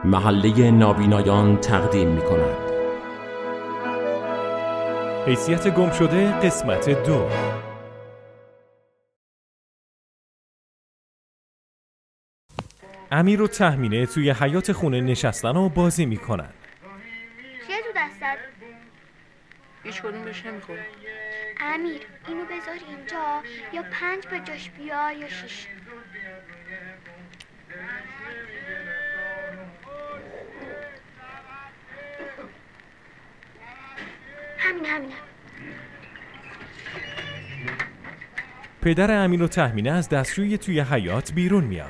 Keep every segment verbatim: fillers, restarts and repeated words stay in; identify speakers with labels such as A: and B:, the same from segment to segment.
A: محله نابینایان تقدیم می کند.
B: حیثیت گم شده قسمت دو. امیر و تهمینه توی حیاط خونه نشستن و بازی می کنن.
C: چیه تو دستت؟
D: هیچ کدوم بهش نمیخوره.
C: امیر اینو بذار اینجا، یا پنج به جاش بیار یا شیش. همین همین
B: پدر امیر و تهمینه از دستشویی توی حیاط بیرون میاد.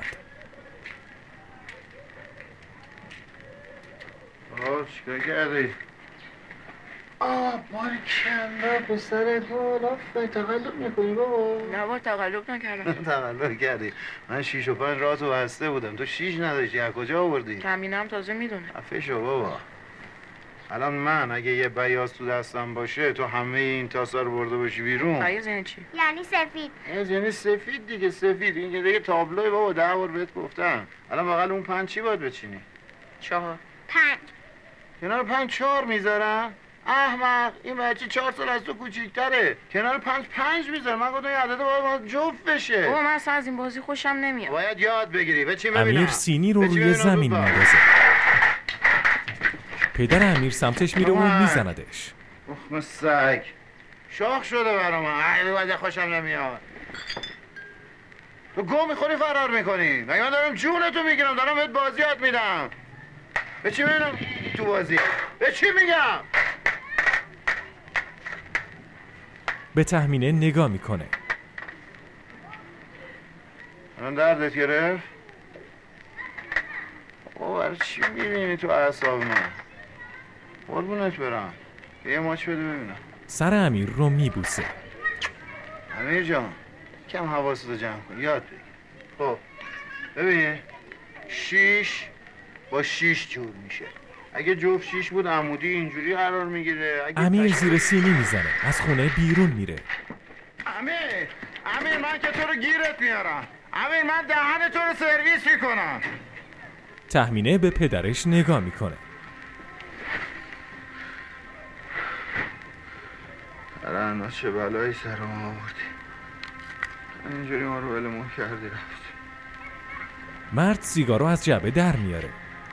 E: آه چیکار کردی؟ آه باری کنده پسر حالا فای تقلب میکنی بابا.
D: نه بار تقلب نکردم.
E: تقلب کردی. من شیش و پنج راه تو بسته بودم، تو شیش نداشتی، از کجا آوردی؟
D: تهمینه هم تازه میدونه.
E: عفه شو بابا. الان من اگه یه بیاض تو دستم باشه تو همه این تاسا رو برده باشی بیرون.
D: بیاض یعنی چی؟
C: یعنی سفید.
E: یعنی سفید دیگه، سفید. این که دیگه تابلوی بابا، ده بار بهت گفتم. الان بغل اون پنج چی باید بچینی؟
D: چهار.
C: پنج.
E: کنار پنج چهار میذارن؟ احمق، این بچه چهار سال از تو کوچیک‌تره. کنار پنج پنج میذارن. من گفتم این عدد باید ما جفت بشه.
D: بابا من اصلا از این بازی خوشم نمیاد.
E: باید یاد بگیری. به چی ببینم؟
B: امیر سینی رو روی زمین میندازه. پدر امیر سمتش میره و میزندش.
E: اخم سگ شاخ شده برا من. این وجه خوشم نمیاد. تو گم میخوری فرار میکنی. مگه من دارم جونتو میگیرم، دارم بهت بازی یاد میدم. به چی ببینم تو بازی؟ به چی میگم؟
B: به تهمینه نگاه میکنه.
E: من دردت گرفت؟ او برای چی میرینی تو اعصاب من؟ قربونت برم. یه ماچ بده ببینم.
B: سر امیر رو میبوسه.
E: امیر جان کم حواستو جمع کن، یاد بگیر. خب ببین، شیش با شیش جور میشه. اگه جفت شیش بود عمودی اینجوری قرار میگیره.
B: امیر زیر سینی میزنه، از خونه بیرون میره.
E: امیر امیر من که تو رو گیرت میارم. امیر من دهن تو رو سرویس میکنم.
B: تهمینه به پدرش نگاه میکنه.
E: الان چه بلایی سر ما آوردی. اینجوری ما رو ولمون کردی رفت.
B: مرد سیگارو از جعبه در میاره.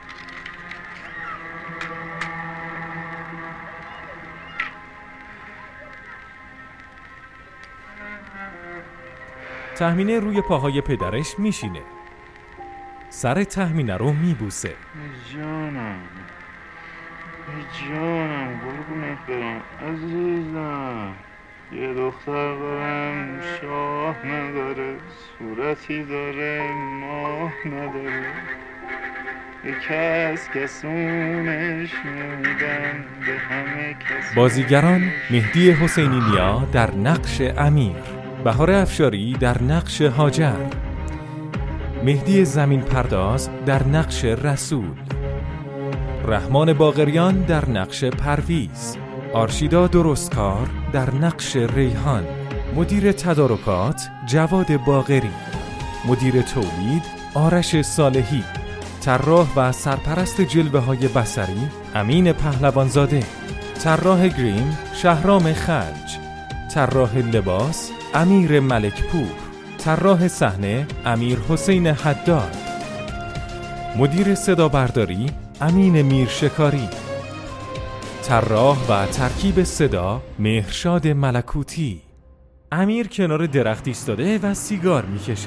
B: تهمینه روی پاهای پدرش میشینه. سر تهمینه رو میبوسه.
E: ای جانم، ای جانم، قربونت برم عزیزم. یه دختر دارم شاه نداره، صورتی داره ماه نداره، یه کس کسونش نمیدن به همه کس.
B: بازیگران مهدی حسینی نیا در نقش امیر، بهار افشاری در نقش هاجر، مهدی زمین پرداز در نقش رسول، رحمان باقریان در نقش پرویز، آرشیدا درستکار در نقش ریحان، مدیر تدارکات جواد باقری، مدیر تولید آرش صالحی، طراح و سرپرست جلوه های بصری امین پهلوانزاده، طراح گریم شهرام خلج، طراح لباس امیر ملکپور، طراح صحنه امیر حسین حداد، مدیر صدا برداری امین میرشکاری، طراح و ترکیب صدا مهرشاد ملکوتی. امیر کنار درخت ایستاده و سیگار میکشه.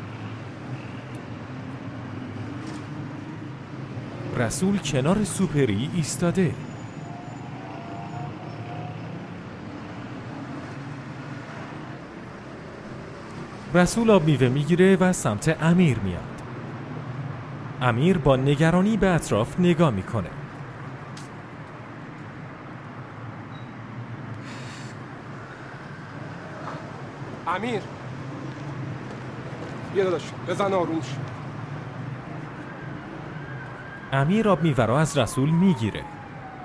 B: رسول کنار سوپری ایستاده. رسول آب میوه میگیره و سمت امیر میاد. امیر با نگرانی به اطراف نگاه میکنه.
F: امیر بیا داداش بزن آرومش.
B: امیر آب میوه رو از رسول میگیره.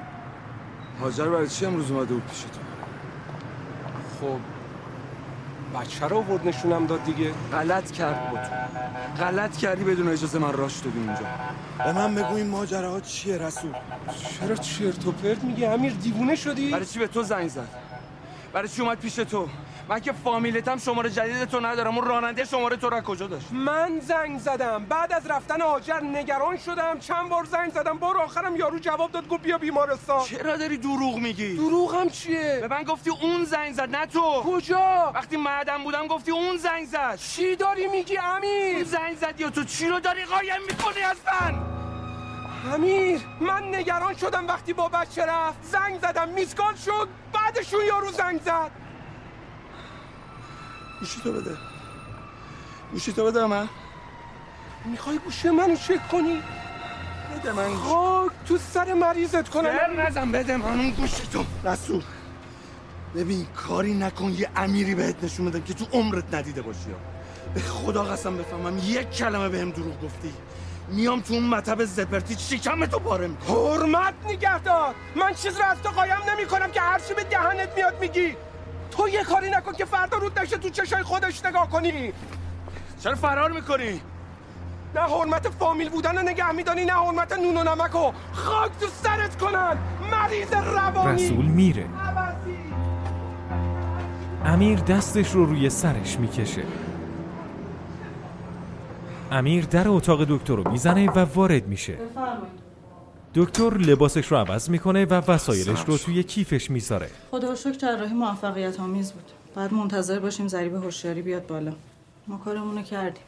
G: هاجر برای چی امروز اومده بود پیش تو؟
F: خب بچه رو آورد نشونم داد دیگه.
G: غلط کرد با تو. غلط کردی بدون اجازه من راش دادی اونجا. به من بگو این ماجراها چیه رسول؟
F: چرا چرت و پرت میگی امیر؟ دیوونه شدی؟
G: برای چی به تو زنگ زد؟ برای چی اومد پیش تو؟ من که فامیلتم شماره جدید تو ندارم. اون راننده شماره تو رو کجا داشت؟
F: من زنگ زدم بعد از رفتن هاجر نگران شدم، چند بار زنگ زدم، بار آخرم یارو جواب داد گفت بیا بیمارستان.
G: چرا داری دروغ میگی؟
F: دروغ هم چیه؟
G: به من گفتی اون زنگ زد نه تو.
F: کجا؟
G: وقتی معدن بودم گفتی اون زنگ زد.
F: چی داری میگی امیر؟
G: اون زنگ زد یا تو چی رو داری قایم میکنی اصلا؟
F: امیر من نگران شدم وقتی با بچه رفت، زنگ زدم میسکال شد، بعدشون یارو زنگ زد.
G: گوشی تو بده. گوشی تو بده من.
F: میخوای گوشی منو چک کنی؟
G: بده من گوشی.
F: خاک تو سر مریضت کنم.
G: سر نزن بده من اون گوشی تو. رسول ببین کاری نکن یه امیری بهت نشون بدم که تو عمرت ندیده باشی. به خدا قسم بفهمم یک کلمه بهم دروغ گفتی میام تو اون مطب زپرتی شکم تو پاره میکنم.
F: حرمت نگهدار. من چیز رو از تو قایم نمی کنم که هرچی به دهنت میاد میگی. تو یه کاری نکن که فردا رود نشه تو چشای خودش نگاه کنی.
G: چرا فرار میکنی؟
F: نه حرمت فامیل بودن رو نگه میدانی نه حرمت نون و نمکو. خاک تو سرت کنن مریض روانی.
B: رسول میره. امیر دستش رو روی سرش میکشه. امیر در اتاق دکتر رو میزنه و وارد میشه. دکتر لباسش رو عوض میکنه و وسایلش رو توی کیفش میذاره.
H: خدا رو شکر جراحی موفقیت آمیز بود. بعد منتظر باشیم ضریب هوشیاری بیاد بالا. ما کارمون کردیم.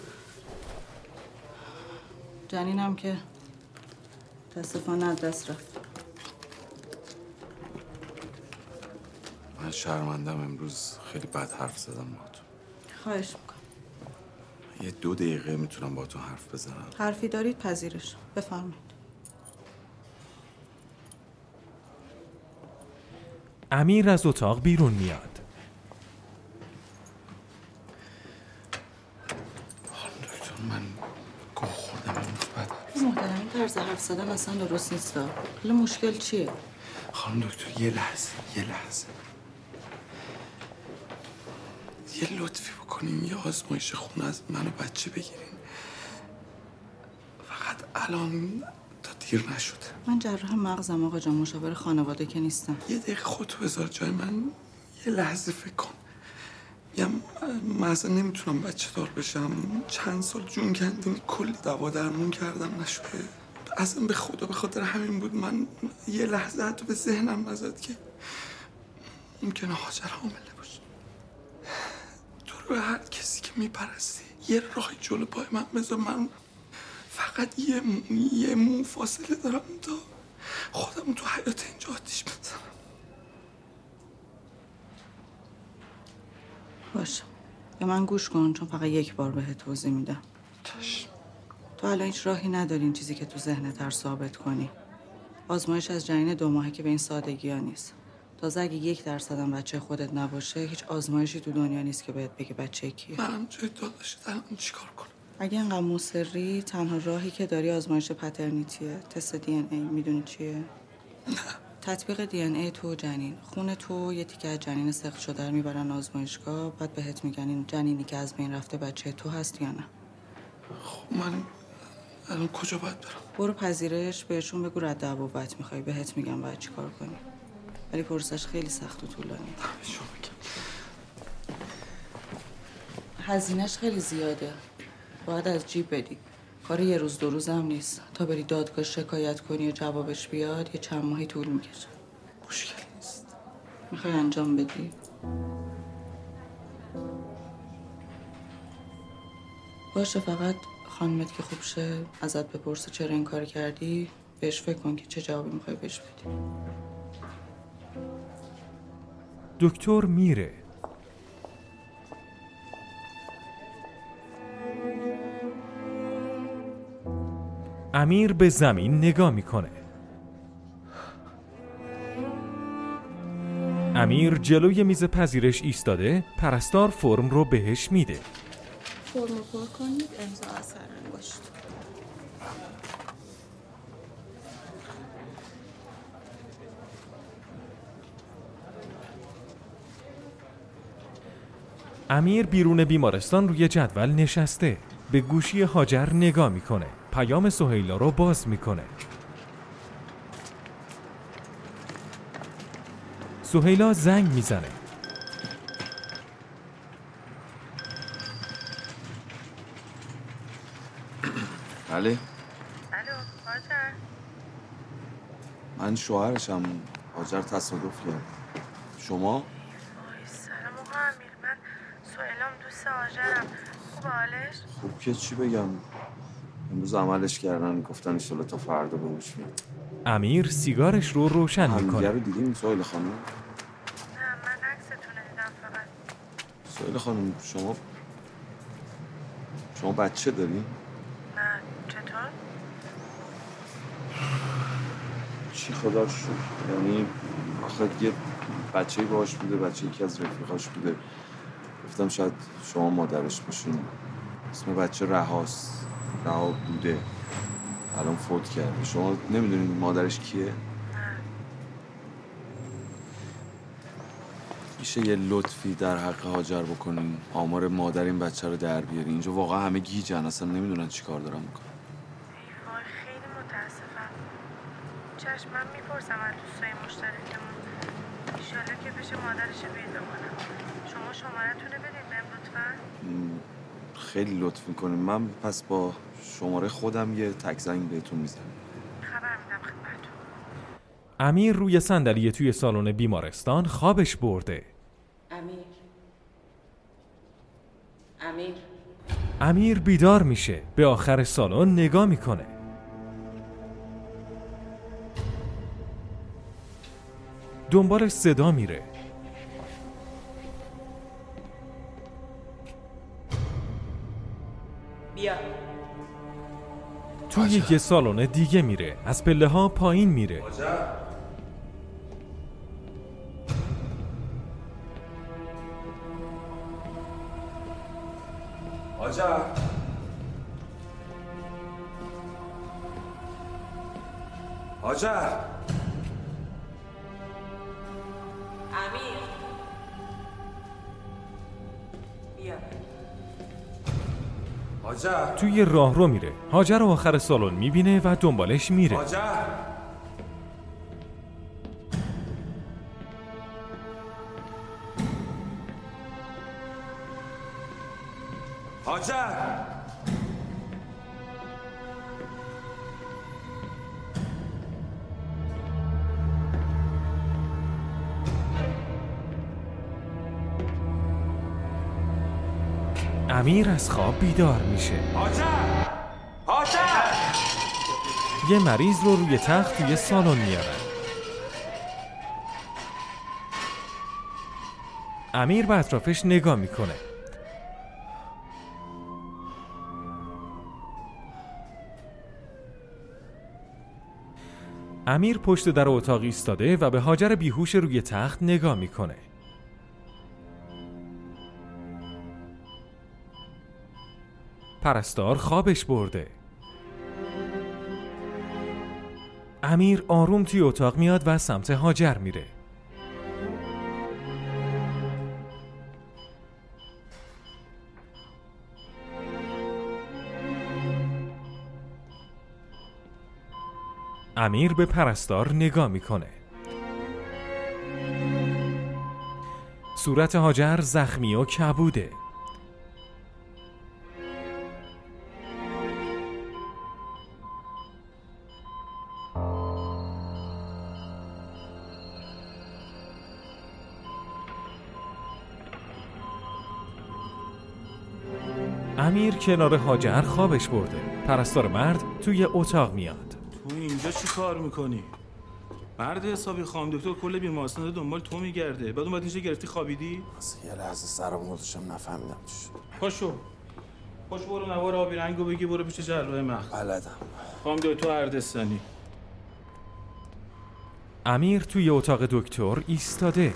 H: جنینم که متاسفانه از دست رفت.
I: من شرمندم امروز خیلی بد حرف زدم با تو.
H: خواهش میکنم.
I: یه دو دقیقه میتونم با تو حرف بزنم؟
H: حرفی دارید پذیرش بفرمایید.
B: امیر از اتاق بیرون میاد.
I: دکتر من گوه خوردم امروز بد.
H: محترم این طرز حرف زدن اصلا درست نیست. حالا مشکل چیه؟
I: خانم دکتر یه لحظه یه لحظه یه لطفی بکنین یه آزمایش خون از من و بچه بگیرین. فقط الان تا دیر نشده.
H: من جراح مغزم آقا جان، مشاور خانواده که نیستم.
I: یه دقیقه خودتو بذار جای من یه لحظه فکر کن. میگم من اصلا نمیتونم بچه دار بشم. چند سال جون کندیم کلی دوا درمون کردم نشده. اصلا به خدا به خاطر همین بود من یه لحظه حتی به ذهنم نزد که ممکنه هاجر حامله باشه. تو رو به هر کسی که میپرستی یه راهی جلو پای من بذار. من فقط یه یه مو فاصله دارم تا خودم تو حیات اینجا آتیش بزنم.
H: باشه به من گوش کن چون فقط یک بار بهت توضیح میدم.
I: چشم.
H: تو الان هیچ راهی نداری این چیزی که تو ذهنت هر ثابت کنی. آزمایش از جنین دو ماهه که به این سادگی ها نیست. تازه اگه یک درصد هم بچه خودت نباشه هیچ آزمایشی تو دنیا نیست که بهت بگه بچه کیه.
I: منم جای داداشت الان چیکار کنم؟
H: اگه انقدر مصری تنها راهی که داری آزمایش پترنیتیه. تست دی ان ای میدونی چیه؟
I: نه.
H: تطبیق دی ان ای تو جنین. خون تو یه تیکه از جنین سقط شده رو میبرن آزمایشگاه، بعد بهت میگن این جنینی که از بین رفته بچه تو هست یا نه.
I: خب من الان کجا باید برم؟
H: برو پذیرش بهشون بگو رد ابوت میخوای، بهت میگم باید چی کار کنی. ولی پروسش خیلی سخت و طولانیه.
I: دمشون میگم.
H: هزینهش خیلی زیاده. باید از جیب بدی. کار یه روز دو روز هم نیست. تا بری دادگاه شکایت کنی و جوابش بیاد یه چند ماهی طول میکشه.
I: مشکل نیست.
H: میخوای انجام بدی؟ باشه فقط خانمت که خوب شه ازت بپرسه چرا این کار کردی بهش فکر کن که چه جوابی میخوای بهش بدی.
B: دکتر میره. امیر به زمین نگاه میکنه. امیر جلوی میز پذیرش ایستاده. پرستار فرم رو بهش میده.
H: فرم رو پر کنید امضا اثر انگشت.
B: امیر بیرون بیمارستان روی جدول نشسته. به گوشی هاجر نگاه میکنه. پیام سهیلا رو باز میکنه. سهیلا زنگ میزنه.
J: بله.
D: الو هاجر.
J: من شوهرشم. هاجر تصادف کرد. شما؟
D: وای سلام آقا امیر، من سهیلام دوست هاجرم. خوب حالش؟
J: خوب که چی بگم، امروز عملش کردن، گفتن ایشالا تا فردا بهش میاد.
B: امیر سیگارش رو روشن میکنه.
J: همدیگه رو دیدیم سهیل خانم؟
D: نه من عکستون رو دیدم فقط.
J: سهیل خانم شما شما بچه داری؟
D: نه چطور؟
J: چی خدا رو شکر، یعنی آخه یه بچه‌ای باهاش بوده، بچه یکی از رفیقاش بوده، گفتم شاید شما مادرش باشین. اسم بچه رهاست، رها بوده، الان فوت کرده. شما نمیدونین مادرش کیه؟ میشه یه لطفی در حق هاجر بکنین، آمار مادر این بچه رو در بیاری؟ اینجا واقعا همه گیجن، اصلا نمیدونن چی کار دارن میکنن.
D: ای وای خیلی متاسفم. چشم من میپرسم از دوستای مشترکمون، ایشالا که بشه مادرش رو پیدا کنم. شما شماره‌تون رو بدید بهم لطفا.
J: خیلی لطف میکنیم. من پس با شماره خودم یه تک زنگ بهتون میزنم.
D: خبر میدم خدمتتون.
B: امیر روی صندلی توی سالن بیمارستان خوابش برده.
H: امیر امیر
B: امیر بیدار میشه. به آخر سالن نگاه میکنه. دنبال صدا میره.
H: بیا.
B: توی یه سالن دیگه میره. از پله ها پایین میره.
J: هاجر هاجر
H: امیر بیا.
J: هاجر
B: توی راه رو میره. هاجر رو آخر سالن میبینه و دنبالش میره.
J: هاجر هاجر
B: امیر از خواب بیدار میشه.
J: هاجر هاجر
B: یه مریض رو روی تخت توی سالن میارن. امیر به اطرافش نگاه میکنه. امیر پشت در اتاق ایستاده و به هاجر بیهوش روی تخت نگاه میکنه. پرستار خوابش برده. امیر آروم توی اتاق میاد و سمت هاجر میره. امیر به پرستار نگاه میکنه. صورت هاجر زخمی و کبوده. امیر کنار هاجر خوابش برده. پرستار مرد توی اتاق میاد.
K: تو اینجا چی کار میکنی؟ مرد حسابی، خانم دکتر کل بیمارستان دنبال تو میگرده، بعد اومد اینجا گرفتی خوابیدی؟
J: اصلا یه لحظه سرم گذاشتم نفهمیدم چی.
K: پاشو پاشو برو نوار آبی رنگو بگی، برو پیش جراح مغز.
J: بلدم.
K: خانم دکتر اردستانی.
B: امیر توی اتاق دکتر ایستاده.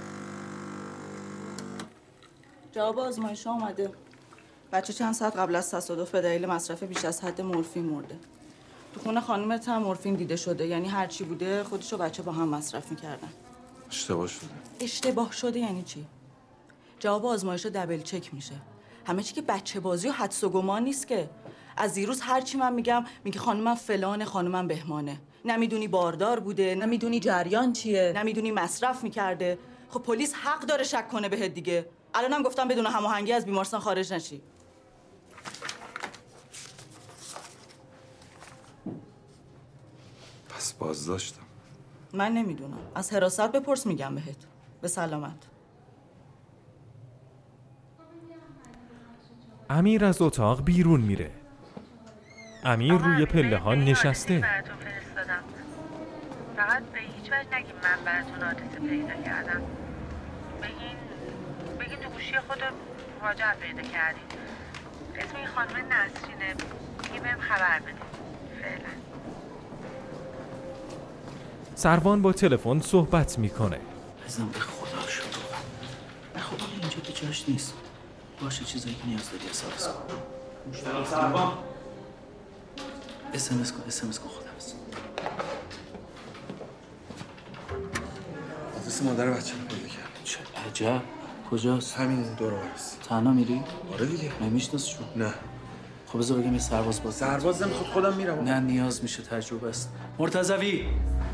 H: جواب آزمایش اومده. بچه چند ساعت قبل از تصادف به دلیل مصرف بیش از حد مورفین مرده. تو خونه خانومت هم مورفین دیده شده، یعنی هر چی بوده خودش و بچه با هم مصرف میکردن.
J: اشتباه شده.
H: اشتباه شده یعنی چی؟ جواب آزمایش دبل چک میشه. همه چی که بچه بازی و حدس و گمان نیست که. از دیروز هر چی من میگم میگه خانومم فلانه، خانومم بهمانه. نمیدونی باردار بوده، نمیدونی جریان چیه، نمیدونی مصرف میکرده. خب پلیس حق داره شک کنه بهت دیگه. الانم گفتم بدون هماهنگی از بیمارستان خارج نشی.
J: پس بازداشتم.
H: من نمیدونم. از حراست بپرس میگم بهت. به سلامت.
B: امیر از اتاق بیرون میره. امیر روی پله ها نشسته.
D: براتون فرستادم. فقط به هیچ وجه نگیم من براتون آدرس پیدا کردم. بگین بگین تو گوشی خود هاجر پیدا کردین. اسم این خانم نسرینه. دیگه بهم خبر بدین. فعلا.
B: سروان با تلفن صحبت میکنه.
L: بزن به خدا شروع. نه خب اینجا که جاش نیست. باشه چیزایی که نیاز داری حسابش کن. سروان اس ام اس کن اس ام اس کن خودم است.
I: آدرس مادر بچه رو پیدا کردم.
L: چه عجب. کجاست؟
I: همین دور آورست.
L: تنها میری؟
I: آره دیگه.
L: نمیشناسشون؟
I: نه.
L: خب بذار بگم یه سرباز باز.
I: سرباز نمیخواد خودم میرم.
L: نه نیاز میشه تجربه است. مرتضوی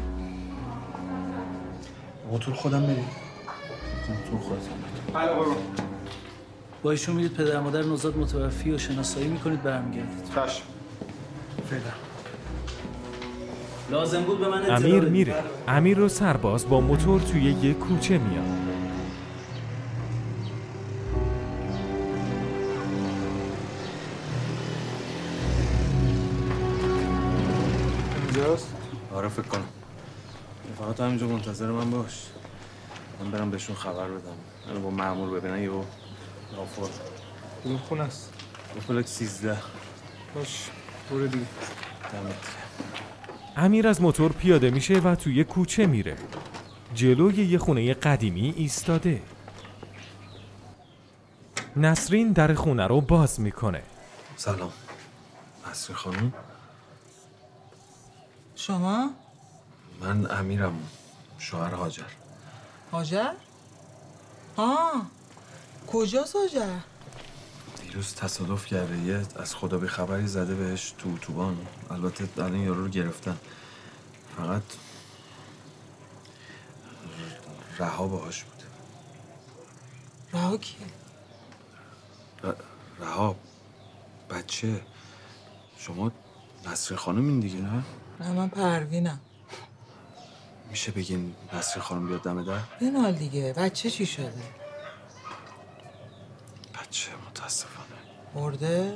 I: موتور خودم میری.
L: موتور خودت میری.
I: بله قربان.
L: با ایشون میرید پدر مادر نوزاد متوفی و شناسایی میکنید برمیگردید.
I: چشم. فعلا.
L: لازم بود به من اطلاع
B: امیر
L: بدید.
B: میره. امیر و سرباز با موتور توی یه کوچه میاد.
I: اینجاست؟
J: آره فکر کنم. فقط همینجا منتظر من باش. من برم بهشون خبر بدم. من با مأمور ببینن یهو نافور.
I: کدوم خونه است؟
J: دو فلک سیزده.
I: باش برو دیگه.
J: دمت.
B: امیر از موتور پیاده میشه و توی کوچه میره. جلوی یه خونه قدیمی ایستاده. نسرین در خونه رو باز میکنه.
J: سلام. نسرین خانم؟
M: شما؟
J: من امیرم. شوهر هاجر.
M: هاجر؟ آه کجاست هاجر؟
J: دیروز تصادف کرده. یه از خدا به خبری زده بهش تو اتوبان. البته الان یارو رو گرفتن. فقط رها باهاش بود.
M: رها کیه؟
J: رها بچه. شما نسرین خانم این دیگه نه؟
M: نه من پروینم.
J: میشه بگین نسرین خانم بیاد دم در؟
M: بنال دیگه. بچه چی شده؟
J: بچه متاسفانه
M: مرده؟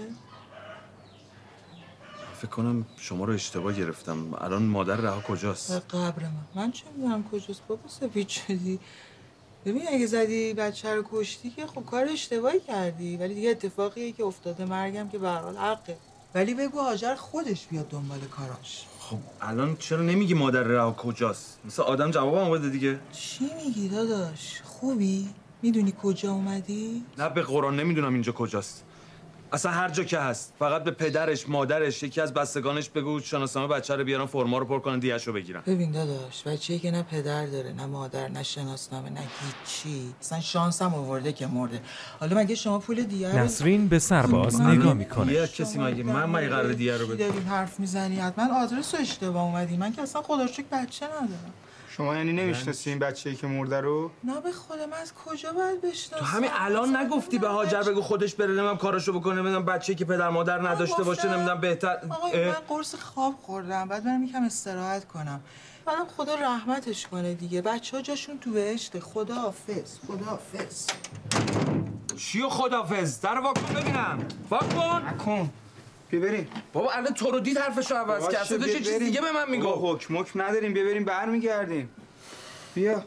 J: فکر کنم شما رو اشتباه گرفتم. الان مادر رها کجاست؟
M: به قبر من. من چه میدونم کجاست بابا سفید شدی. ببین اگه زدی بچه رو کشتی که خب کار اشتباهی کردی، ولی دیگه اتفاقیه که افتاده. مرگم که به هر حال حقه. ولی بگو هاجر خودش بیاد دنبال کاراش.
J: خب الان چرا نمیگی مادر رها کجاست؟ مثل آدم جوابم بده دیگه.
M: چی میگی داداش؟ خوبی؟ میدونی کجا اومدی؟
J: نه به قرآن نمیدونم اینجا کجاست. اصلا هر جا که هست فقط به پدرش، مادرش، یکی از بستگانش بگو شناسنامه بچه رو بیارن، فرما رو پر کنن، دیه‌ش رو بگیرن.
M: ببین داداش، بچه‌ای که نه پدر داره، نه مادر، نه شناسنامه، نه هیچی. اصلا شانس هم آورده که مرده. حالا مگه شما پول دیه رو
B: نسرین به سرباز نگاه میکنه.
J: یه کسی مگه من مگه قراره دیه رو بده؟
M: داریم حرف میزنی؟ حتما آدرس رو اشتباه اومدی. من که اصلا خدا رو شکر بچه ندارم.
N: شما یعنی نمیشناسی این بچه‌ای که مرده رو؟
M: نه به خدا من از کجا باید بشناسم؟
J: تو همین الان نگفتی به هاجر بگو خودش بره نمیدونم کاراشو بکنه، نمیدونم بچه‌ای که پدر مادر نداشته باشه، نمیدونم بهتر.
M: آقای من قرص خواب خوردم، بعد برم یکم استراحت کنم. بعدم خدا رحمتش کنه دیگه. بچه‌ها جاشون تو بهشته. خدا حافظ. خدا حافظ.
J: چیو خدافظ؟ در واکن ببینم. واکن.
N: نکن. بیا بریم.
J: بابا الان تو رو دید حرفشو عوض کرد. اصلا داشت چیز دیگه به من میگه.
N: بابا حکم حکم نداریم، بیا بریم برمیگردیم. بیا.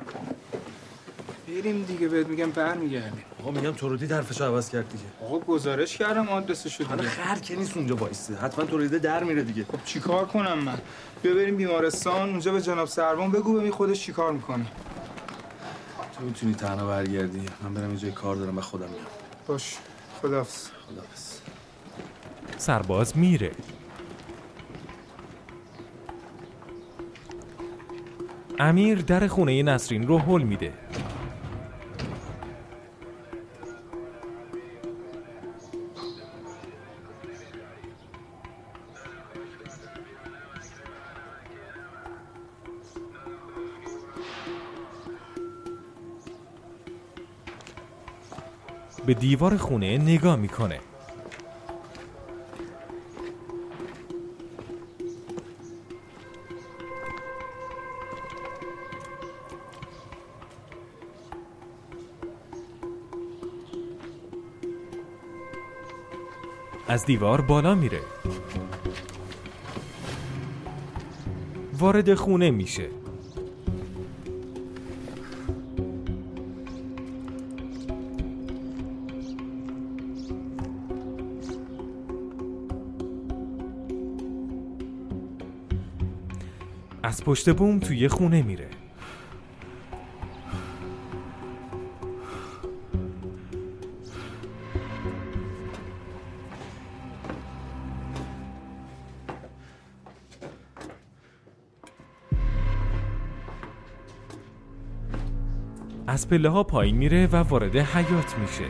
N: بریم دیگه، بهت میگم برمیگردیم.
J: آقا میگم تو رو دید حرفشو عوض کرد دیگه.
N: آقا گزارش کردم آدرسشو دیگه.
J: حالا خر که نیست اونجا وایسه. حتما تو رو دیده در میره دیگه.
N: خب چیکار کنم من؟ بیا بریم بیمارستان، اونجا به جناب سروان بگو ببین خودش چیکار میکنه.
J: تو میتونی تنها برگردی. من برم اینجا کار دارم و خودم میام.
N: باش. خداحافظ.
J: خداحافظ.
B: سرباز میره. امیر در خونه نسرین رو هل میده. به دیوار خونه نگاه میکنه. از دیوار بالا میره. وارد خونه میشه. از پشت بوم توی خونه میره. از پله ها پایین میره و وارد حیاط میشه.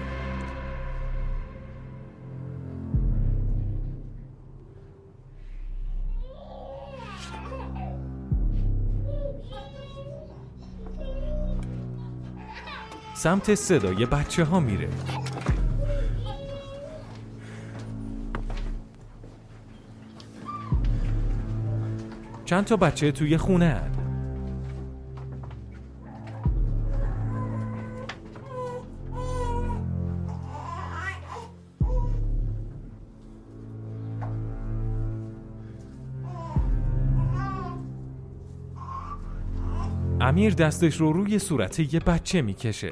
B: سمت صدای بچه ها میره. چند تا بچه توی خونه هن. امیر دستش رو روی صورت یه بچه میکشه.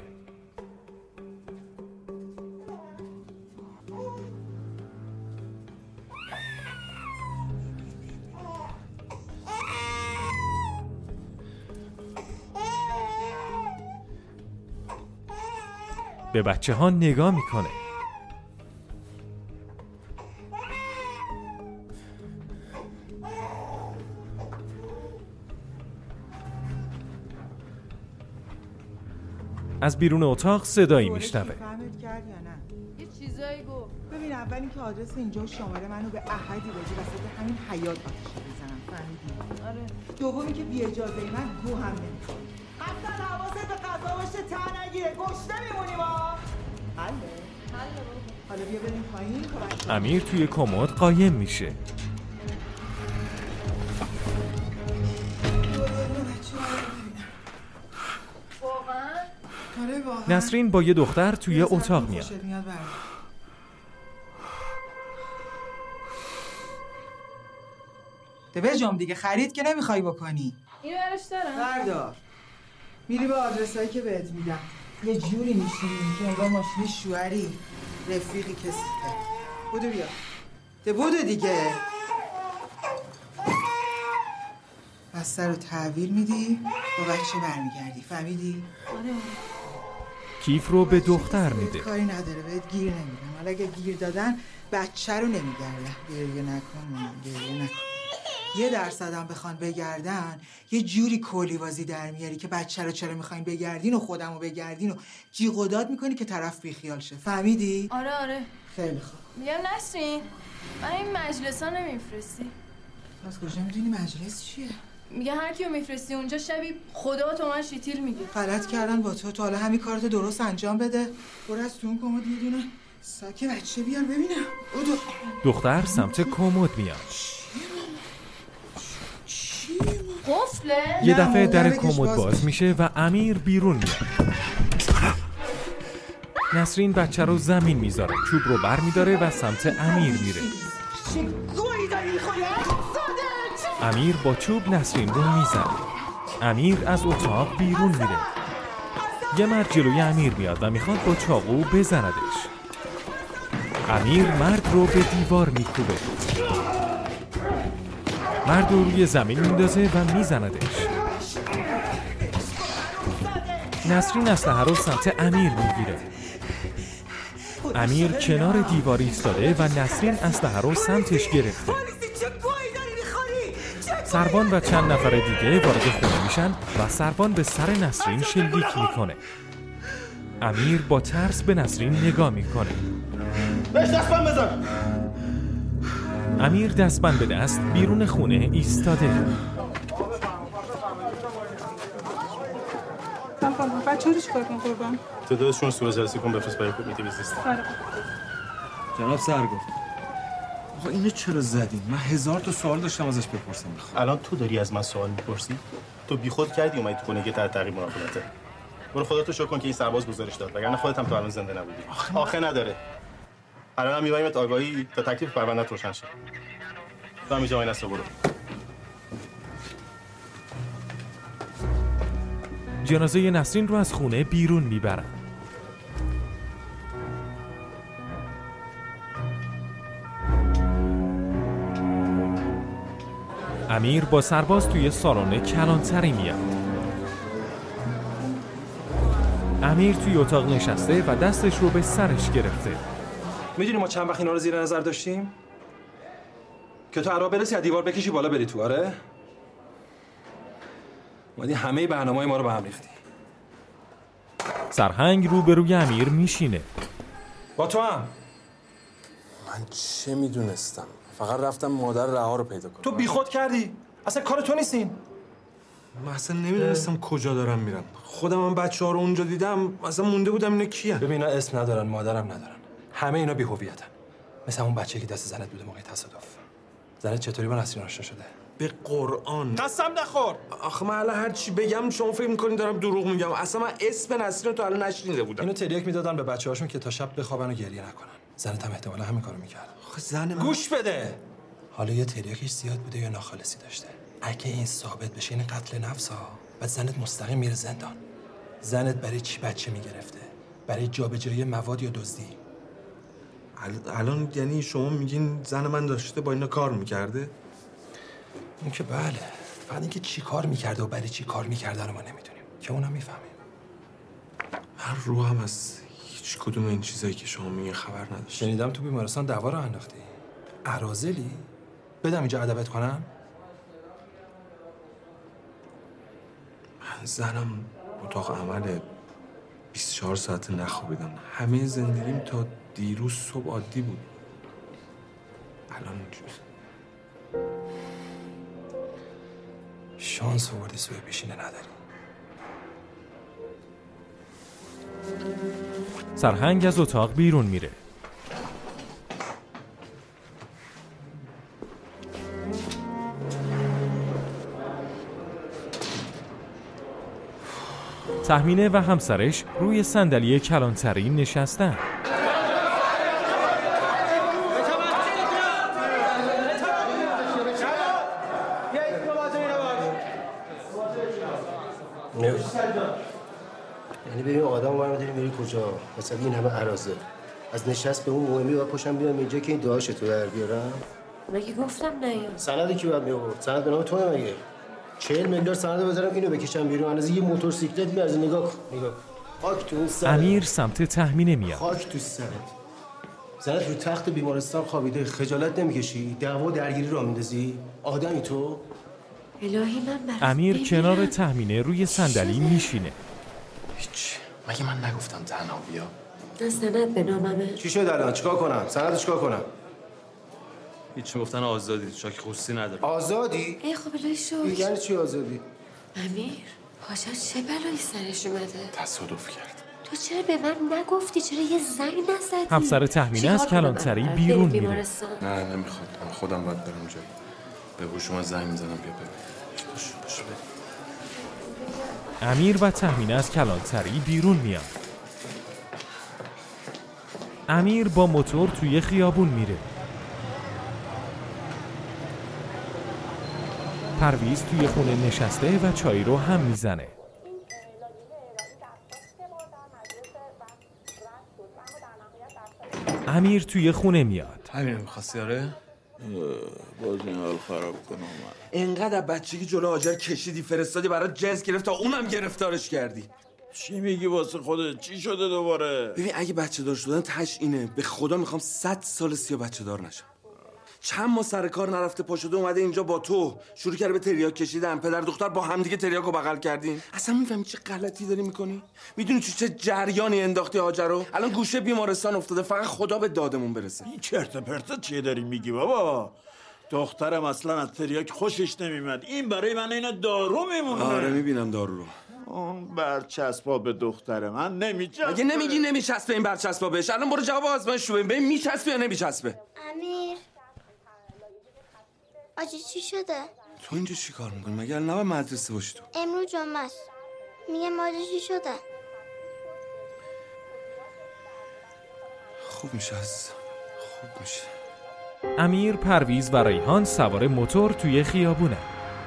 B: به بچه ها نگاه میکنه. از بیرون اتاق صدایی میشنوه.
M: فهمت کرد یا نه؟
O: یه چیزایی گفت.
M: ببین اول اینکه آدرس اینجا و شماره منو به احدی بدی وسط همین حیاط آتیش بزنم. فهمیدی؟
O: آره.
M: دومی که بی اجازه من گو هم نمی‌خوری. حسن حواست به غذا باشه ته نگیره. گشنه میمونیم ها. حله.
O: حله.
M: حالا بیا بریم پایین.
B: امیر توی کمد قایم میشه. نسرین با یه دختر توی اتاق میاد.
M: دوه جام دیگه خرید که نمیخوای بکنی.
O: اینو برش دارم.
M: بردار. میری به آدرسایی که بهت میدم. یه جوری میشینی که انگار ماشین شوهری رفیقی کسیته. بودو بیا. ده بودو دیگه. بستر رو تحویل میدی با بچه برمیگردی. فهمیدی؟
O: آره.
B: کیف رو به دختر میده.
M: کاری نداره بهت گیر نمیدن. حالا اگه گیر دادن بچه رو نمیگردن. گریه نکن گریه نکن. یه درصدم بخوان بگردن یه جوری کلیوازی در میاری که بچه رو چرا میخواین بگردین و خودم رو بگردین و جیغ و داد میکنی که طرف بیخیال شه. فهمیدی؟
O: آره آره.
M: خیلی خوب.
O: میگم نسرین من این مجلس ها نمیفرستی.
M: از کجا میدونی مجلس چیه؟
O: میگه هر کیو میفرستی اونجا شبی خدا تو من شیتیل میگه.
M: غلط کردن با تو. تو حالا همین کارت درست انجام بده. برو از تو اون کمد یه دونه ساک بچه بیار ببینم. بودو.
B: دختر سمت کمد میاد.
O: قفله؟
B: یه دفعه در کمد باز میشه و امیر بیرون میاد. نسرین بچه رو زمین میذاره. چوب رو بر میداره و سمت امیر میره.
M: چه گویی داری میخوری؟
B: امیر با چوب نسرین رو میزنه. امیر از اتاق بیرون میره. یه مرد جلوی امیر میاد و میخواد با چاقو بزندش. امیر مرد رو به دیوار میکوبه. مرد رو روی زمین میندازه و میزندش. نسرین اسلحه رو سمت امیر میگیره. امیر کنار دیوار ایستاده و نسرین اسلحه رو سمتش گرفته. سروان و چند نفر دیگه وارد خونه میشن و سروان به سر نسرین شلیک میکنه. امیر با ترس به نسرین نگاه میکنه.
F: بهش دستبند بزن.
B: امیر دستبند به دست بیرون خونه ایستاده.
P: بچه ها رو چیکار کن قربان؟
K: تعدادشون صورت جلسه کن بفرست برای کمیته بیزنس.
J: جناب سرگفت آقا اینو چرا زدین؟ من هزار تا سوال داشتم ازش بپرسم.
K: الان تو داری از من سوال میپرسی؟ تو بیخود کردی اومدی تو خونه که تحت تعقیب مراقبته. برو خودتو شکر کن که این سرباز گزارش داد، وگرنه خودت هم تو الان زنده نبودی. آخه نداره. الان هم میبریمت آگاهی تا تکلیف پرونده‌ت روشن شه. تو هم اینجا وای نستا برو.
B: جنازه نسرین رو از خونه بیرون میبرن. امیر با سرباز توی سالن کلانتری میاد. امیر توی اتاق نشسته و دستش رو به سرش گرفته.
F: میدونی ما چند وقت اینا رو زیر نظر داشتیم؟ که تو عرا برسی از دیوار بکشی بالا بری تو. آره؟ اومدی همه برنامه‌های ما رو به هم ریختی.
B: سرهنگ روبروی امیر میشینه.
F: با تو هم
J: من چه میدونستم؟ فقط رفتم مادر رها رو پیدا کنم.
F: تو بیخود کردی. اصلا کار تو نیستین.
G: من اصلا نمیدونستم کجا دارم میرم. خودم هم بچه‌ها رو اونجا دیدم، اصلا مونده بودم اینا کیه.
F: ببین اینا اسم ندارن، مادرم ندارن. همه اینا بی‌هویتن. مثل اون بچه‌ای که دست زنت بوده موقع تصادف. زنت چطوری با نسرین آشنا شده؟
G: به قرآن
F: قسم نخور.
G: آخه من الان هر چی بگم شما فکر می‌کنین دارم دروغ میگم. اصلا من اسم نسرین رو تا الان نشنیده بودم.
F: اینو تریاک میدادن به بچه‌هاشون که تا شب بخوابن و گریه نکنن. زنت هم احتمالاً همین کارو می‌کرد.
G: آخه زن من
F: گوش بده. حالا یه تریاکش زیاد بوده یا ناخالصی داشته. اگه این ثابت بشه این قتل نفس ها، بعد زنت مستقیم میره زندان. زنت برای چی بچه میگرفته؟ برای جابجایی مواد یا دزدی؟
G: الان یعنی شما میگین زن من داشته با اینا کار میکرده؟
F: اون که بله. فقط اینکه چی کار میکرده و برای چی کار میکرده رو ما نمیدونیم که اونم میفهمیم.
G: من روحم از هیچ کدوم این چیزایی که شما میگین خبر نداشت.
F: شنیدم تو بیمارستان دوا رو انداختی. اراذلی؟ بدم اینجا ادبت کنم؟
G: من زنم اتاق عمل بیست و چهار ساعت نخوابیدم. همه زندگیم تا دیروز صبح عادی بود. الان اینجوری.
F: شانس آوردی سوی پیشینه نداری.
B: سرهنگ از اتاق بیرون میره. تهمینه و همسرش روی صندلی کلانتری نشستن.
P: یعنی ببین آدم رو برمی‌داری میری کجا؟ مثلا این همه عرازه از نشست به اون مهمی باید پاشم بیام اینجا که این دعاشو تو در بیارم.
Q: مگه گفتم نه؟
P: سند کی باید می‌آورد؟ سند به نام تو مگه؟ چهل میلیارد سند بذارم اینو بکشم بیرون. اندازه یه موتورسیکلت میارزه. نگاه کن نگاه خاک تو اون سرت.
B: امیر سمت تهمینه میاد.
P: خاک تو سرت. زنت رو تخت بیمارستان خوابیده، خجالت نمیکشی؟ دعوا درگیری راه میندازی؟ آدمی تو؟
Q: الهی من برات
B: امیر کنار تهمینه روی صندلی میشینه.
J: هیچ. مگه من نگفتم تنها بیا؟
Q: نه سند به ناممه.
P: چی شد الان؟ چیکار کنم؟ سند چیکار کنم؟
J: هیچ. گفتن آزادی، شاکی خوستی نداره.
P: آزادی؟
Q: ای خب الهی شکر.
P: یعنی چی آزادی؟
Q: امیر پاشا چه بلایی سرش اومده؟
J: تصادف کرد.
Q: تو چرا به من نگفتی؟ چرا یه زنگ نزدی؟
B: همسر تهمینه از کلانتری بیرون میره.
J: نه نمیخواد. من خودم باید برم جایی. به گوش شما زنگ میزنم بیا ببین. باش باش بریم.
B: امیر و تهمینه از کلانتری بیرون میاد. امیر با موتور توی خیابون میره. پرویز توی خونه نشسته و چای رو هم میزنه. امیر توی خونه میاد.
J: همین میخواستی آره؟
R: باز این حال خراب کنم.
G: اینقدر بچگی جلو هاجر کشیدی فرستادی برات جنس گرفت تا اونم گرفتارش کردی.
R: چی میگی واسه خودت؟ چی شده دوباره؟
G: ببین اگه بچه دار شدن تش اینه. به خدا میخوام صد سال سیا بچه دار نشم. چند ما سر کار نرفته پا شده اومده اینجا با تو شروع کرده به تریاک کشیدن. پدر دختر با هم دیگه تریاکو بغل کردین. اصلا میفهمی چه غلطی داری میکنی؟ میدونی تو چه جریانی انداختی هاجر رو؟ الان گوشه بیمارستان افتاده. فقط خدا به دادمون برسه.
R: این چرت پرت چیه داری میگی بابا؟ دخترم اصلا از تریاک خوشش نمیمد. این برای من اینو دارو میمونه.
G: آره میبینم دارو رو.
R: اون برچسبا به دختر من نمیچسبه.
I: اگه نمیگی نمیچسبه این برچسبا بهش، الان برو جواب آزمایش رو ببین ببین میچسبه یا نمیچسبه.
C: امیر آجی چی شده؟
I: تو اینجا چی کار میکنی؟ مگه الان نباید مدرسه باشی تو؟
C: امروز جمعه است. میگم آجی چی شده؟
I: خوب میشه عزیزم، خوب میشه.
B: امیر، پرویز و ریحان سوار موتور توی خیابونه.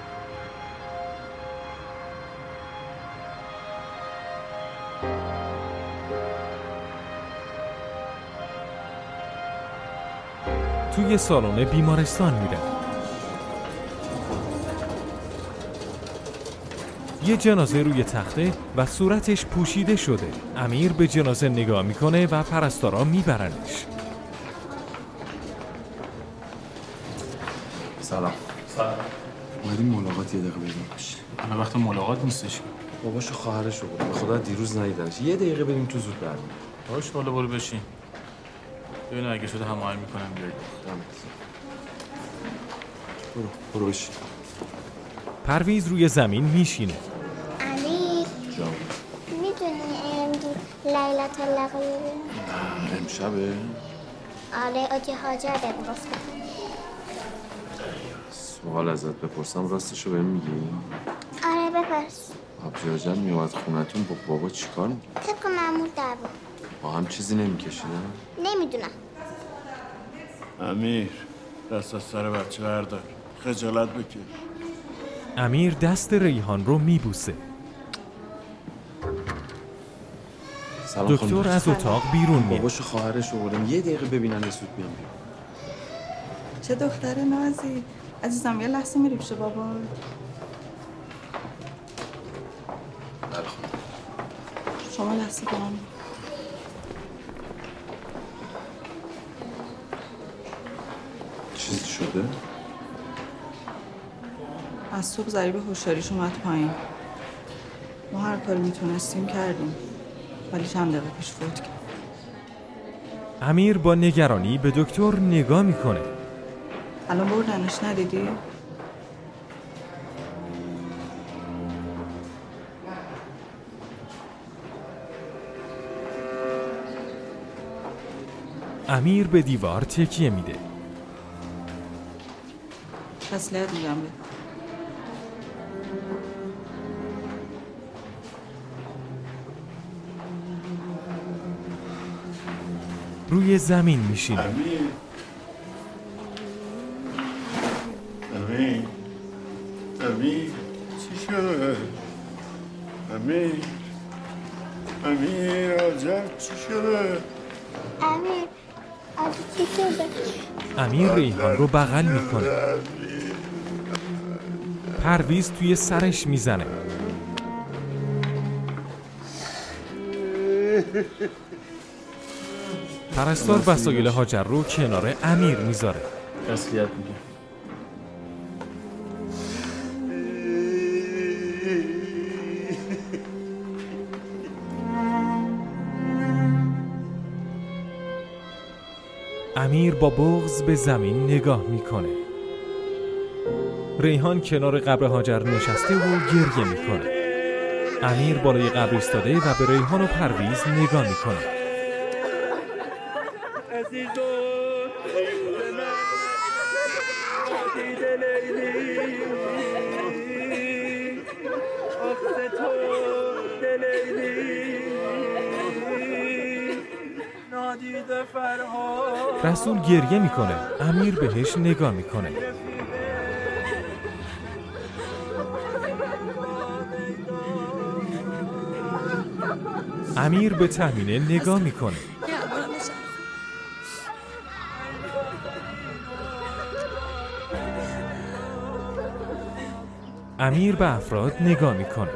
B: توی سالن بیمارستان میره. یه جنازه روی تخته و صورتش پوشیده شده. امیر به جنازه نگاه میکنه و پرستارا میبرنش.
J: سلام.
L: سلام.
J: اومدیم ملاقات یه دقیقه بریم باش.
L: الان وقت ملاقات نیستش.
J: باباشو خواهرشو بود. به خدا دیروز ندیدنش. یه دقیقه بریم تو زود بریم.
L: باش بالا برو بشین. ببین اگه شده هماهنگ میکنم بیاید.
J: برو برو بشین.
B: پرویز روی زمین میشینه.
C: امیر
J: جان.
C: میدونی امروز لیلت القدر؟
J: امشبه؟
C: آره آجی حاجر بهم گفتن.
J: سوال ازت بپرسم راستشو بهم میگی؟
C: آره بپرس.
J: آبجی جان میومد خونتون با بابا چیکار میکنه؟
C: طبق معمول دعوا.
J: با هم چیزی نمیکشیدن؟
C: نمیدونم.
R: امیر دست از سر بچه بردار، خجالت بکش.
B: امیر دست ریحان رو میبوسه. دکتر از اتاق بیرون میاد.
J: باباشو خواهرشو بردم یه دقیقه ببینن رسود بیام بیام.
H: چه دختر نازی. عزیزم یه لحظه میری پیش بابا.
J: بله خانم.
H: شما لحظه برام.
J: چیزی شده؟
H: از صبح ضریب هوشیاریش اومد پایین. ما هر کاری میتونستیم کردیم ولی چند دقیقه پیش فوت کرد.
B: امیر با نگرانی به دکتر نگاه میکنه.
H: الان بردنش ندیدی؟
B: امیر به دیوار تکیه میده.
H: تسلیت میگم به.
B: روی زمین میشینه.
R: امیر امیر امیر چی شده؟ امیر امیر آجر چی شده؟
C: امیر آجی چی شده؟
B: امیر ریحان رو بغل میکنه. پرویز توی سرش میزنه. پرستار وسایل هاجر رو کنار امیر میذاره.
L: تسلیت میگم.
B: امیر با بغض به زمین نگاه میکنه. ریحان کنار قبر هاجر نشسته و گریه میکنه. امیر بالای قبر ایستاده و به ریحان و پرویز نگاه میکنه. رسول گریه میکنه. امیر بهش نگاه میکنه. امیر به تهمینه نگاه میکنه. امیر به افراد نگاه میکنه.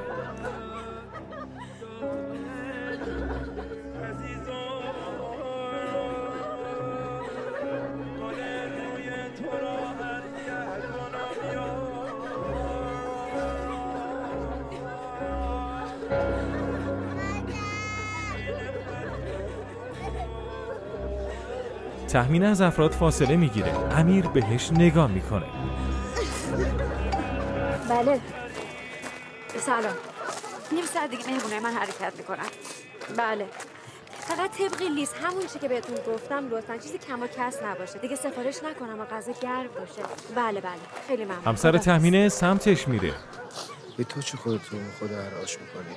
B: تهمینه از افراد فاصله میگیره. امیر بهش نگاه میکنه.
S: بله سلام.
Q: نیم ساعت دیگه مهمونه من حرکت میکنن. بله فقط طبق لیست همون چی که بهتون گفتم لطفا چیزی کم و کس نباشه دیگه، سفارش نکنم و غذا گرم باشه. بله بله خیلی ممنون.
B: همسر تهمینه سمتش میره.
P: به تو چه خودتون خود هراش میکنی؟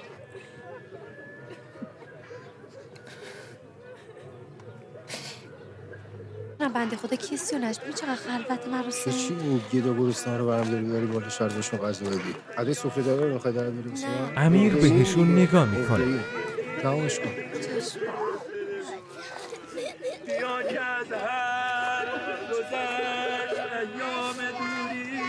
Q: نه بنده خدا کسی رو نشد. ببین چقدر خلوت مراسم.
P: چی این گدا گرسنه رو برام داری ببری بالا شربشون غذا بدی؟ عده سفره داره رو میخوای در بری بسیم؟
B: امیر بهشون نگاه میکنه.
P: تمامش کن.
S: بیا که از هر گذشت ایام دوری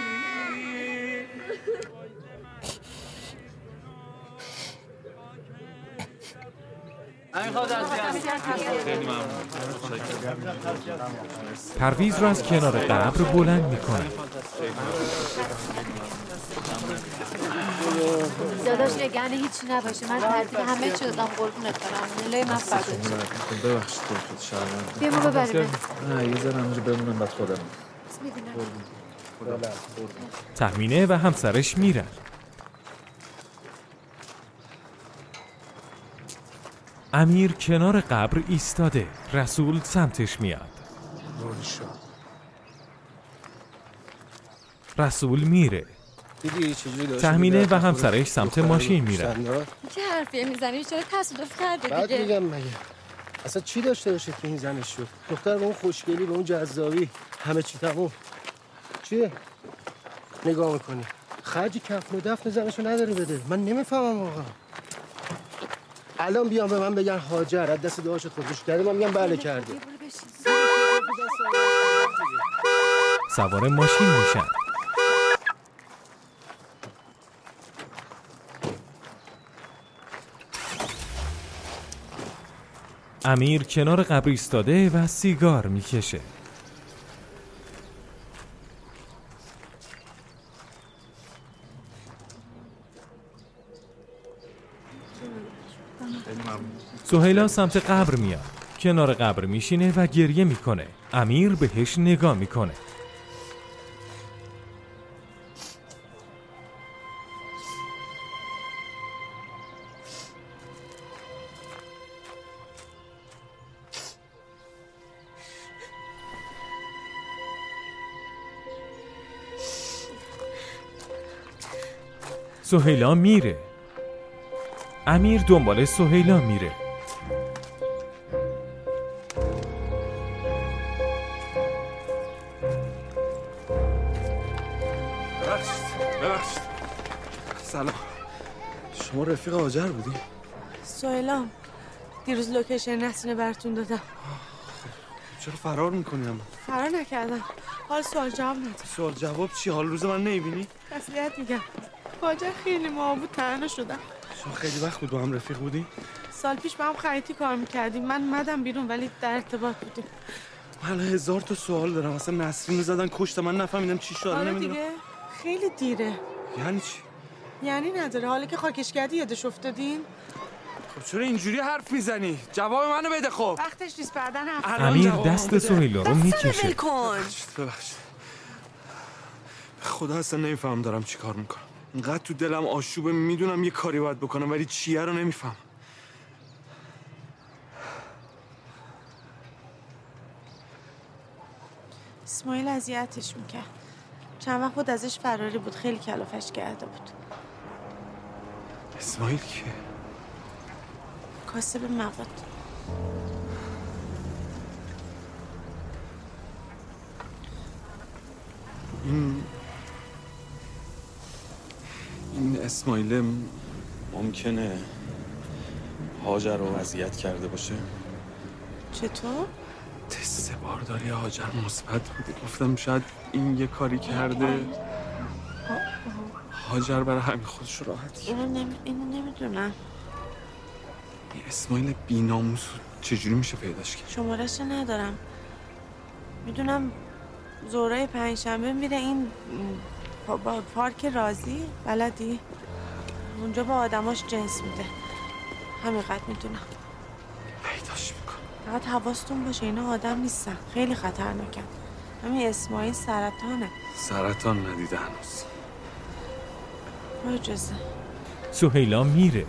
B: پرویز رو از کنار قبر بلند میکنه.
Q: داداش نگران هیچی نباشه، من ترتیب همه چی دادم قربونت برم. نلای من فدا.
J: ببخشید خودت شرمنده.
Q: بیا ما ببریم.
J: نه یه ذره همونجا بمونم بعد خودم.
B: تهمینه و همسرش میرن. امیر کنار قبر ایستاده. رسول سمتش میاد. رسول میره. تهمینه و همسرش سمت ماشین میرن.
Q: چه حرفیه میزنی؟ چرا تصادف کرده دیگه؟
P: بعد میگم مگه اصلا چی داشته باشه که این زنش شد؟ دختر به اون خوشگلی به اون جذابی همه چی تموم. چیه؟ نگاه میکنی خرج کفن و دفن زنشو نداره بده. من نمیفهمم واقعا. الان بیام به من بگن هاجر از دست دعاشت خودکشی کرده، من میگم بله کرده.
B: سوار ماشین میشن. امیر کنار قبر ایستاده و سیگار میکشه. سهیلا سمت قبر میاد. کنار قبر میشینه و گریه میکنه. امیر بهش نگاه میکنه. سهیلا میره. امیر دنبال سهیلا میره.
I: ببخشید ببخشید. سلام. شما رفیق هاجر بودی؟
D: سهیلا دیروز لوکیشن نسرین براتون دادم.
I: چرا فرار میکنی اما؟
D: فرار نکردم. حال سوال جواب ندارم.
I: سوال جواب چی؟ حال روز من نمیبینی؟
D: تسلیت میگم. هاجر خیلی معبود تنها شدم.
I: شما خیلی وقت بود با هم رفیق بودی؟
D: سال پیش با هم خریتی کار میکردیم. من مدم بیرون ولی در ارتباط بودیم.
I: من هزار تا سوال دارم. اصلا نسرین رو زدن کشت، من نفهمیدم چی شد.
D: آره
I: نمیدونم
D: دیگه خیلی دیره.
I: یعنی چی؟
D: یعنی نداره. حالا که خاکش کردی یادش افتادین؟
I: خب چرا اینجوری حرف میزنی؟ جواب منو بده. خب
D: وقتش نیست بعداً حرف.
B: امیر دست سهیلا رو میکشه.
I: ببخشید. خدا اصلا نمیفهم دارم چی کار میکنم. اینقدر تو دلم آشوبه، میدونم یه کاری باید بکنم ولی چیه رو نمیفهم.
D: اسماعیل اذیتش میکرد. چند وقت بود ازش فراری بود. خیلی کلافش کرده بود.
I: اسماعیل کیه؟
D: کاسب مواد.
I: این این اسماعیل ممکنه هاجر رو اذیت کرده باشه؟
D: چطور؟
I: تست بارداری هاجر مثبت بوده. گفتم شاید این یه کاری کرده هاجر برای همین خودش رو راحت کرد.
D: اینو نمی... اینو نمیدونم.
I: این اسماعیل بی‌ناموس چجوری میشه پیداش کرد؟
D: شماره‌اش ندارم. میدونم زورای پنجشنبه میره این پا... با پارک رازی بلدی؟ اونجا با آدماش جنس میده. همینقدر میدونم.
I: پیداش میکنم.
D: فقط حواستون باشه اینا آدم نیستن. خیلی خطرناکن. همین اسماعیل سرطانه.
I: سرطان ندیده هنوز.
D: معجزه.
B: سهیلا میره.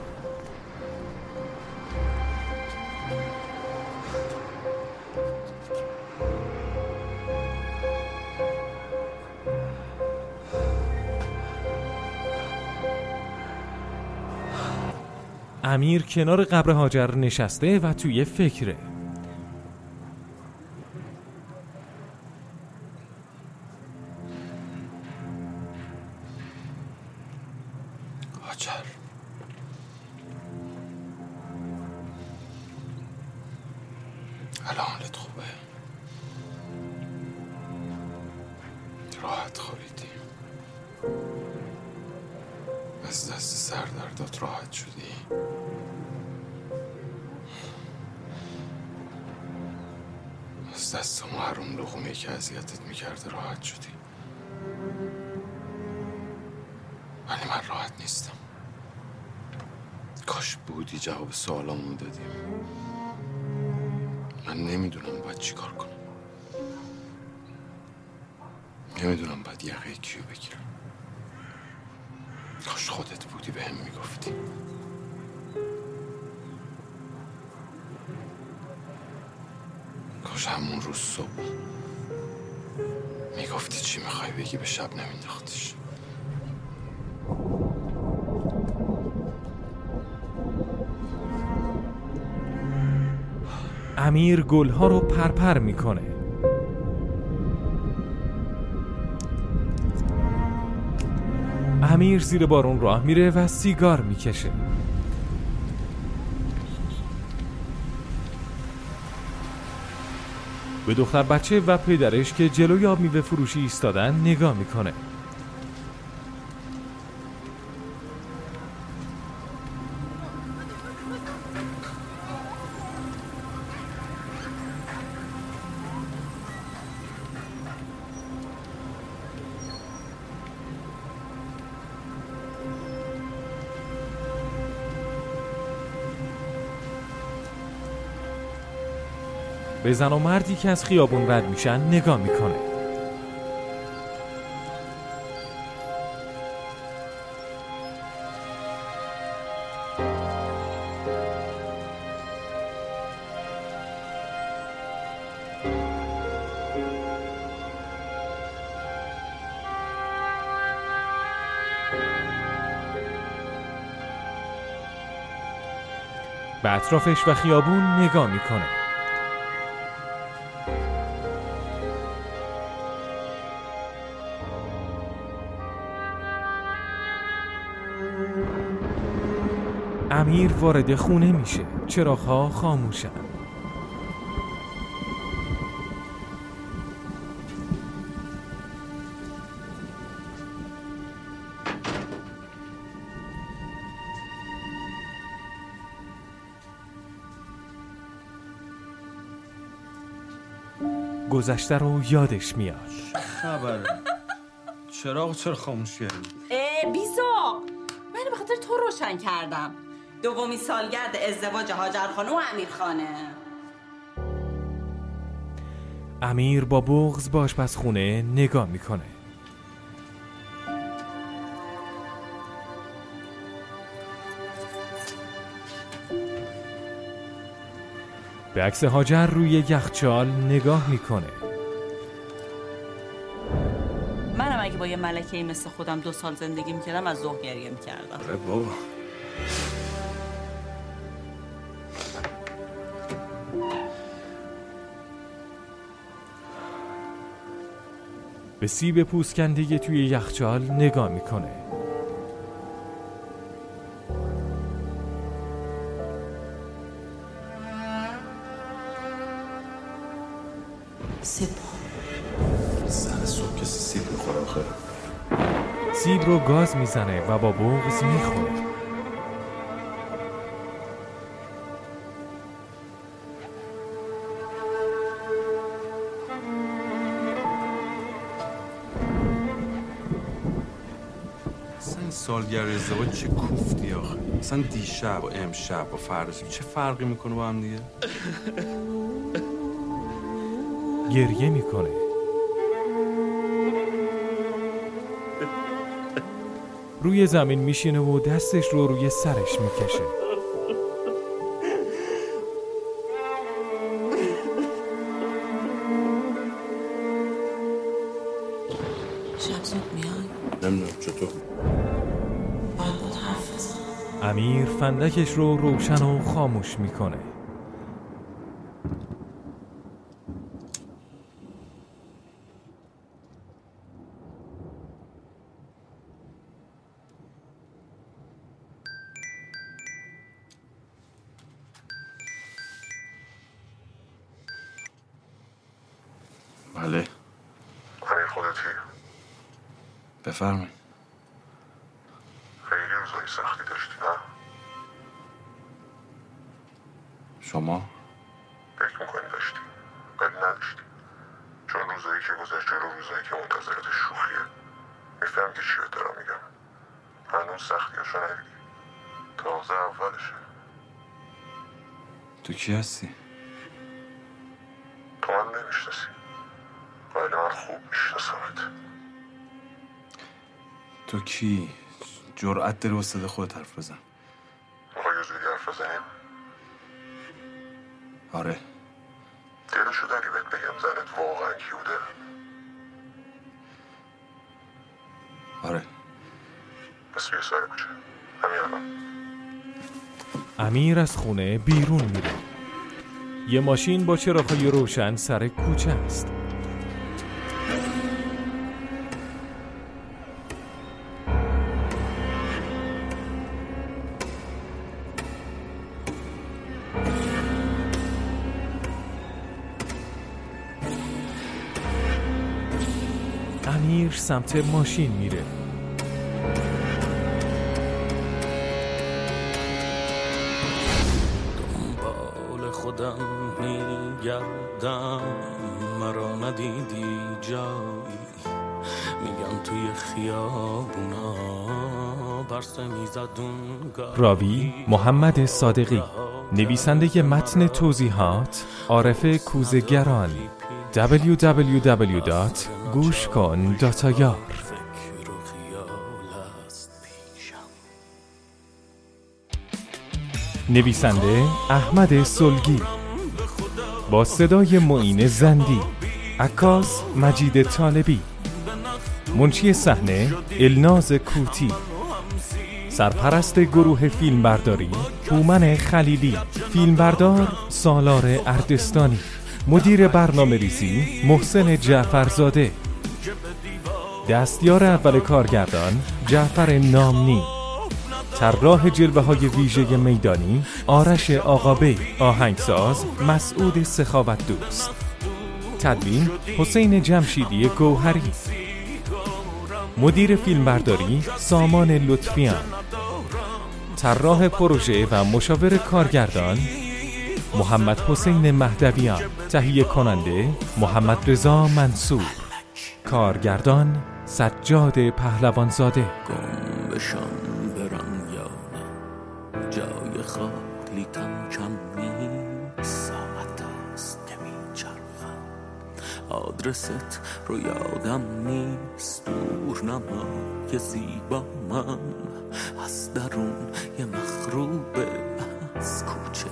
B: امیر کنار قبر هاجر نشسته و توی فکره.
I: هاجر، الان حالت خوبه؟ راحت خوابیدی؟ از دست سردردات راحت شدی؟ از دست اون حروم لقمه‌ای که اذیتت میکرده راحت شدی؟ ولی من راحت نیستم. کاش بودی جواب سوالامو میدادی. من نمیدونم باید چی کار کنم. نمیدونم باید یقه کیو بگیرم. کاش خودت بودی به هم میگفتی. کاش همون روز صبح میگفتی چی میخوای بگی به شب نمینداختیش.
B: امیر گلها رو پرپر میکنه. امیر زیر بارون راه میره و سیگار میکشه. به دختر بچه و پدرش که جلوی آب میوه فروشی ایستادن نگاه میکنه. به زن و مردی که از خیابون رد میشن نگاه میکنه. به اطرافش و خیابون نگاه میکنه. امیر وارد خونه میشه. چراغ‌ها خاموشن. گذشته رو یادش میاد.
I: خبره؟ چراغ چرا خاموش کردی؟
T: ای بیزا، من به خاطر تو روشن کردم. دومی سالگرد ازدواج هاجر خانم و امیر خانه.
B: امیر با بغض به آشپزخونه نگاه میکنه. به عکس هاجر روی یخچال نگاه میکنه.
T: منم اگه با یه ملکه‌ای مثل خودم دو سال زندگی میکردم از ذوق گریه میکردم.
I: آره بابا.
B: به سیب پوسکنده توی یخچال نگاه میکنه.
T: سیب
I: سر صبح کسی سیب میخوره آخه.
B: سیب رو گاز میزنه و با بغض میخوره.
I: سالگرد ازدواج چه کوفتی آخه. اصلا دیشب و امشب و فردا چه فرقی میکنه با هم دیگه؟
B: گریه میکنه. روی زمین میشینه و دستش رو روی سرش میکشه.
T: شب زود میای؟
R: نمیدونم چطور؟
T: باید بود حرف بزن.
B: امیر فندکش رو روشن و خاموش میکنه.
J: بله.
U: امیر خودتی؟
J: بفرمایید.
U: خیلی روزای سختی داشتی نه؟
J: شما؟
U: فکر میکنی داشتی ولی نداشتی، چون روزایی که گذشت جلو روزایی که منتظرت شوخیه. میفهم که چی بهت دارم میگم. هنوز سختیاشو ندیدی، تازه اولشه.
J: تو کی هستی؟
U: تو من نمیشناسی ولی من خوب میشناسمت.
J: تو کی؟ جرأت داری واسه خودت حرف بزن.
U: میخوای زودی حرف بزنیم؟
J: آره.
U: دلشو داری بهت بگم زنت واقعا کی بوده؟
J: آره.
U: پس بیا سر کوچه همین الان.
B: امیر از خونه بیرون میره. یه ماشین با چراغ‌های روشن سر کوچه است. امیر سمت ماشین میره.
V: دنبال خودم میگردم، مرا ندیدی جایی، میگن توی خیابونا پرسه میزدون.
B: راوی محمد صادقی، نویسنده متن توضیحات عارف کوزه‌گران. دبلیو دبلیو دبلیو دات گوش کن دات آی آر. نویسنده احمد سلگی، با صدای معین زندی، عکاس مجید طالبی، منشی صحنه الناز کوتی، سرپرست گروه فیلمبرداری هومن خلیلی، فیلمبردار سالار اردستانی، مدیر برنامه ریزی محسن جعفرزاده، دستیار اول کارگردان جعفر نامنی، طراح جلوه های ویژه میدانی آرش آقابی، آهنگساز مسعود سخاوت دوست، تدوین حسین جمشیدی گوهری، مدیر فیلمبرداری سامان لطفیان، طراح پروژه و مشاور کارگردان محمد حسین مهدویان، تهیه کننده محمد رضا منصور، کارگردان سجاد پهلوانزاده.
V: گم بشم برم یا نه، جای خالی تن کم نیست، ساعت هست که میچرخم، آدرست رو یادم نیست، دور نمای زیبا من از درون یه مخروبه، از کوچه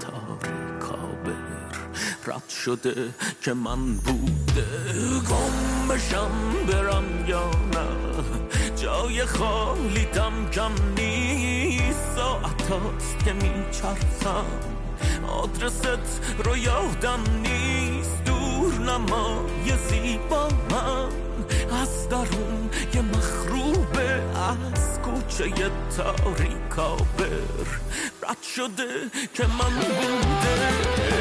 V: رد شده که من بوده. گم بشم برم یا نه، جای خالی دم کم نیست، ساعت هست که میچرخم، آدرست رو یادم نیست، دور نمای زیبا من از درون یه مخروبه، از کوچه تاریکا بر رد شده که من بوده.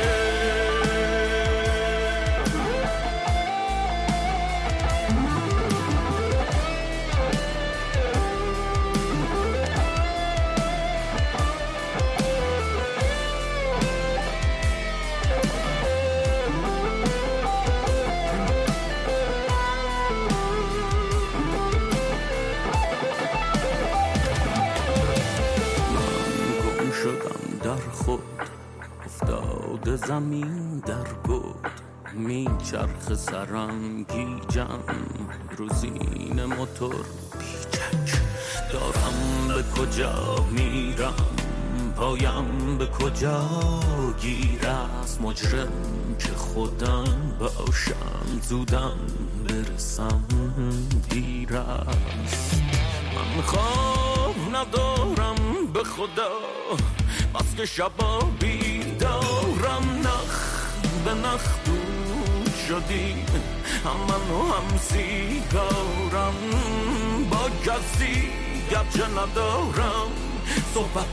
V: افتاده زمین در گود، میچرخ سرم گیجم، روزین موتور پیچک، دارم به کجا میرم، پایم به کجا گیر از مجرم که خودم باشم، زودم برسم دیر است. من خواب ندارم به خدا، بس که شبا بیدارم، نخ به نخ دور شدیم، هم من و هم سیگارم، با کسی گرچه ندارم صحبت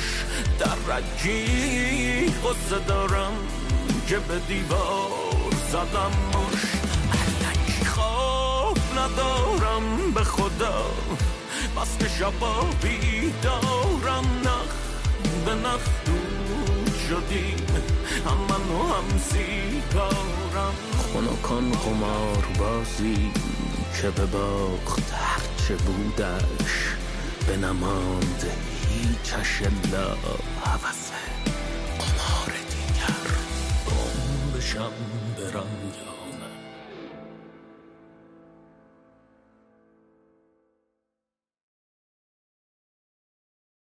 V: مشترکی، غصه دارم که به دیوار زدم مش. الکی خواب ندارم به خدا، بس که شبا بیدارم، نخ به نخ دور شدیم، هم من و هم سیگارم. خنکان قمار بازی که به باخت هرچه بودش، به نماند هیچش الا هوس قمار دیگر. گم بشم برم یا